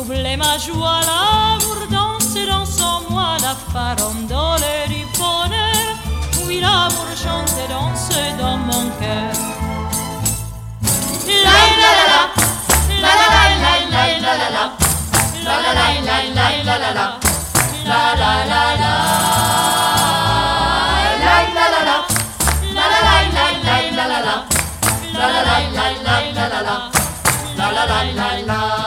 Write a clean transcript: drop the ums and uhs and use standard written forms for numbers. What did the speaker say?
troubler ma joie, l'amour danse dans son moi, la farandole du bonheur. Oui, l'amour chante et danse dans mon cœur. La la la la, la la la la la la la la, la la la la la la la la, la la la la, la la la la, la la la la la la la la, la la la la la la la, la la la la la.